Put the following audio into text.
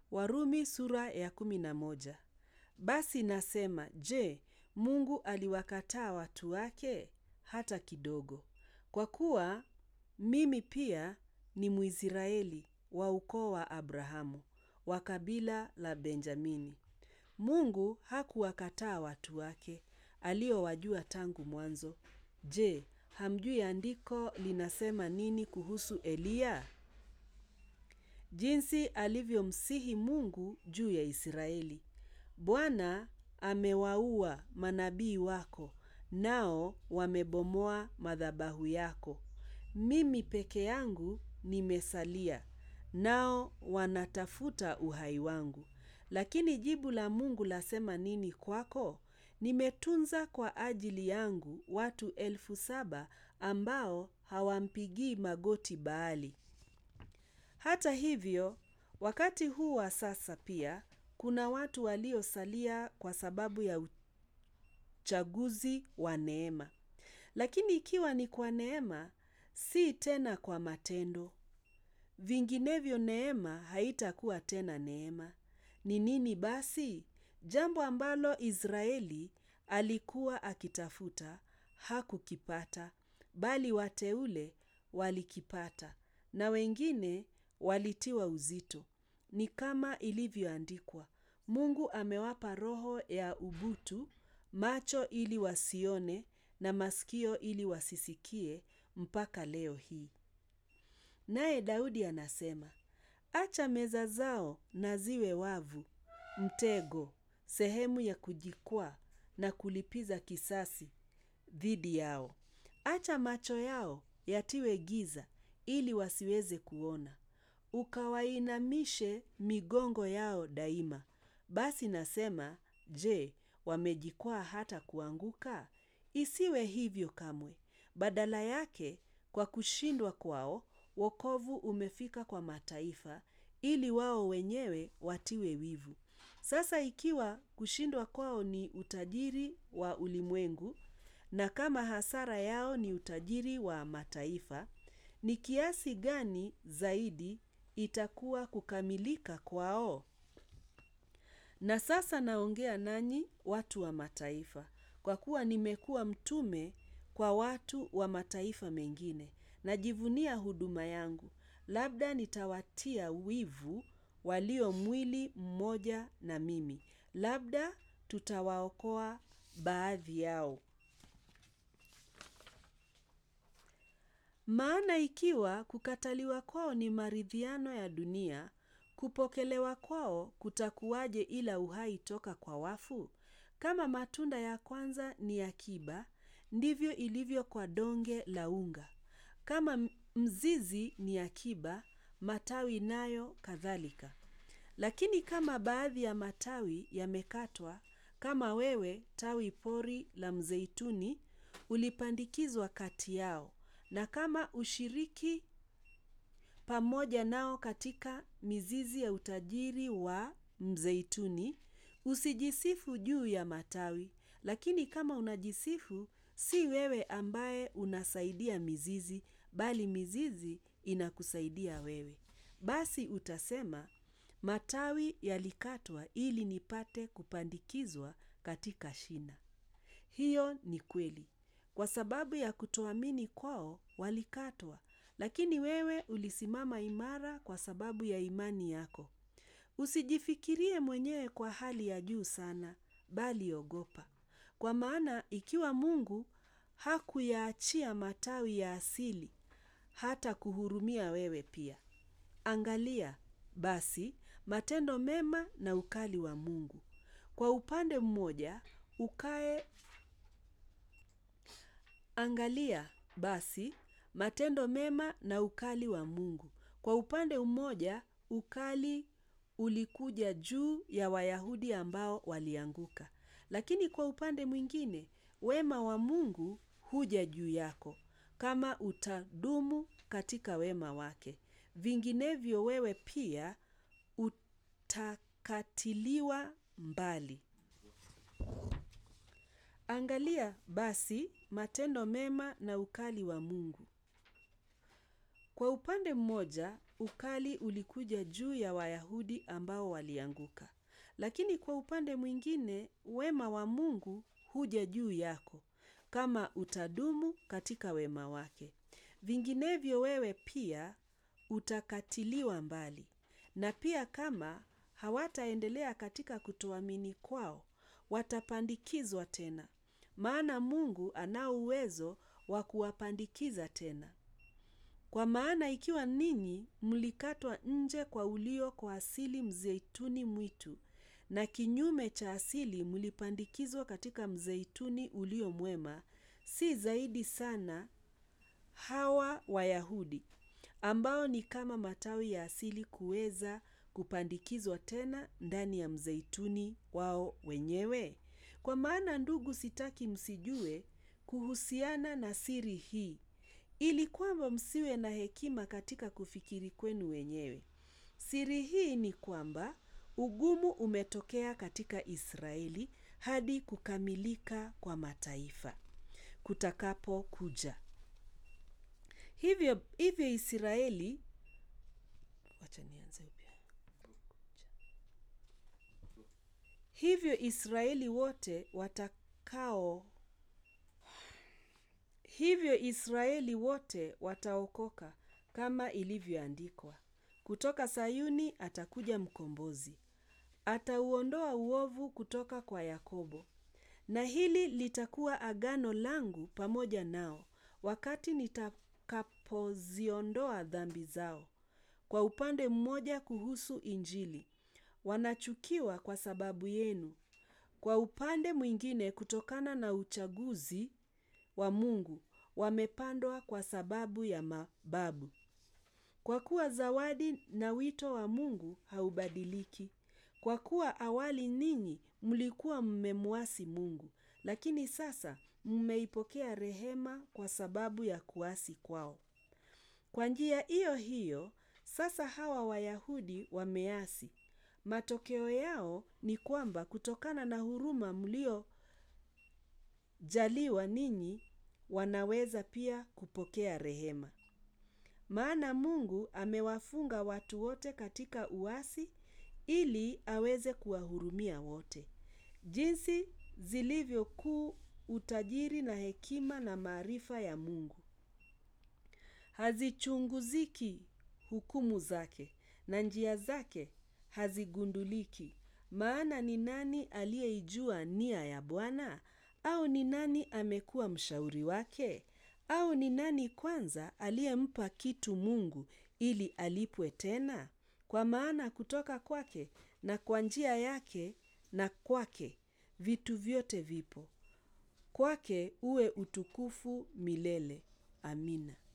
Warumi sura ya 11. Basi nasema, je, Mungu aliwakataa watu wake? Hata kidogo. Kwa kuwa mimi pia ni Mwisraeli wa ukoo wa Abrahamu, wa kabila la Benjamini. Mungu hakuwakataa watu wake, aliowajua tangu mwanzo. Je, hamjui andiko linasema nini kuhusu Eliya? Jinsi alivyomsihi Mungu juu ya Israeli. Bwana amewaua manabii wako, nao wamebomoa madhabahu yako. Mimi peke yangu nimesalia, nao wanatafuta uhai wangu. Lakini jibu la Mungu lasema nini kwako? Nimetunza kwa ajili yangu watu 7,000 ambao hawampigii magoti Baali. Hata hivyo, wakati huu wa sasa pia, kuna watu waliosalia kwa sababu ya uchaguzi wa neema. Lakini ikiwa ni kwa neema, si tena kwa matendo. Vinginevyo neema haitakuwa tena neema. Ni nini basi? Jambo ambalo Israeli alikuwa akitafuta, hakukipata, bali wateule walikipata, na wengine walitiwa uzito. Ni kama ilivyoandikwa, Mungu amewapa roho ya ubutu, macho ili wasione na masikio ili wasisikie mpaka leo hii. Naye Daudi anasema, acha meza zao na ziwe wavu, mtego, sehemu ya kujikwaa na kulipiza kisasi dhidi yao. Acha macho yao yatiwe giza ili wasiweze kuona. Ukawainamishe migongo yao daima. Basi nasema, je, wamejikwaa hata kuanguka? Isiwe hivyo kamwe. Badala yake, kwa kushindwa kwao, wokovu umefika kwa mataifa, ili wao wenyewe watiwe wivu. Sasa ikiwa kushindwa kwao ni utajiri wa ulimwengu, na kama hasara yao ni utajiri wa mataifa, ni kiasi gani zaidi itakuwa kukamilika kwao? Na sasa naongea nanyi watu wa mataifa, kwa kuwa nimekuwa mtume kwa watu wa mataifa mengine. Najivunia huduma yangu, labda nitawatia wivu walio mwili mmoja na mimi. Labda tutawaokoa baadhi yao. Maana ikiwa kukataliwa kwao ni maridhiano ya dunia, kupokelewa kwao kutakuwaje ila uhai toka kwa wafu? Kama matunda ya kwanza ni akiba, ndivyo ilivyo kwa donge la unga. Kama mzizi ni akiba, matawi nayo kadhalika. Lakini kama baadhi ya matawi yamekatwa, kama wewe tawi pori la mzeituni, ulipandikizwa kati yao, na kama ushiriki pamoja nao katika mizizi ya utajiri wa mzeituni, usijisifu juu ya matawi, lakini kama unajisifu, si wewe ambaye unasaidia mizizi, bali mizizi inakusaidia wewe. Basi utasema, matawi yalikatwa ili nipate kupandikizwa katika shina. Hiyo ni kweli. Kwa sababu ya kutoamini kwao walikatwa, lakini wewe ulisimama imara kwa sababu ya imani yako. Usijifikirie mwenyewe kwa hali ya juu sana, bali ogopa. Kwa maana ikiwa Mungu hakuyaachia matawi ya asili, hata kuhurumia wewe pia. Angalia, basi, matendo mema na ukali wa Mungu. Kwa upande mmoja, angalia, basi, matendo mema na ukali wa Mungu. Kwa upande mmoja, ukali ulikuja juu ya Wayahudi ambao walianguka. Lakini kwa upande mwingine, wema wa Mungu huja juu yako, kama utadumu katika wema wake. Vinginevyo wewe pia utakatiliwa mbali. Angalia basi matendo mema na ukali wa Mungu. Kwa upande mmoja, ukali ulikuja juu ya Wayahudi ambao walianguka. Lakini kwa upande mwingine, wema wa Mungu huja juu yako, kama utadumu katika wema wake. Vinginevyo wewe pia utakatiliwa mbali. Na pia kama hawataendelea katika kutoamini kwao, watapandikizwa tena. Maana Mungu anao uwezo wa kuwapandikiza tena. Kwa maana ikiwa ninyi mlikatwa nje kwa ulio kwa asili mzeituni mwitu, na kinyume cha asili mlipandikizwa katika mzeituni ulio mwema, si zaidi sana hawa Wayahudi, ambao ni kama matawi ya asili kuweza kupandikizwa tena ndani ya mzeituni wao wenyewe? Kwa maana ndugu, sitaki msijue kuhusiana na siri hii, ili kwamba msiwe na hekima katika kufikiri kwenu wenyewe. Siri hii ni kwamba ugumu umetokea katika Israeli hadi kukamilika kwa mataifa kutakapo kuja. Hivyo Israeli, wacha nianze upya. Hivyo Israeli wote wataokoka kama ilivyoandikwa. Kutoka Sayuni atakuja mkombozi. Atauondoa uovu kutoka kwa Yakobo. Na hili litakuwa agano langu pamoja nao, wakati nitakapoziondoa dhambi zao. Kwa upande mmoja kuhusu Injili, wanachukiwa kwa sababu yenu. Kwa upande mwingine kutokana na uchaguzi wa Mungu, wamepandwa kwa sababu ya mababu. Kwa kuwa zawadi na wito wa Mungu haubadiliki. Kwa kuwa awali ninyi mlikuwa mmemwasi Mungu, lakini sasa mmeipokea rehema kwa sababu ya kuasi kwao. Kwa njia hiyo hiyo, sasa hawa Wayahudi wameasi. Matokeo yao ni kwamba kutokana na huruma mliojaliwa ninyi, wanaweza pia kupokea rehema. Maana Mungu amewafunga watu wote katika uasi ili aweze kuwahurumia wote. Jinsi zilivyokuu utajiri na hekima na maarifa ya Mungu! Hazichunguziki hukumu zake, na njia zake hazigunduliki. Maana ni nani aliyeijua nia ya Bwana? Au ni nani amekuwa mshauri wake? Au ni nani kwanza aliyempa kitu Mungu ili alipwe tena? Kwa maana kutoka kwake na kwa njia yake na kwake vitu vyote vipo. Kwake uwe utukufu milele. Amina.